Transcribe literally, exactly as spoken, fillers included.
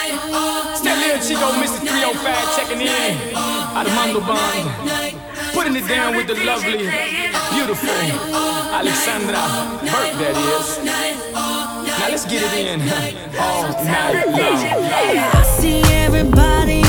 Still little Chico, Mister three oh five checking in. Armando Bond. Putting it down with the lovely, beautiful Alexandra Burke, that is. Now let's get it in all night long. I see everybody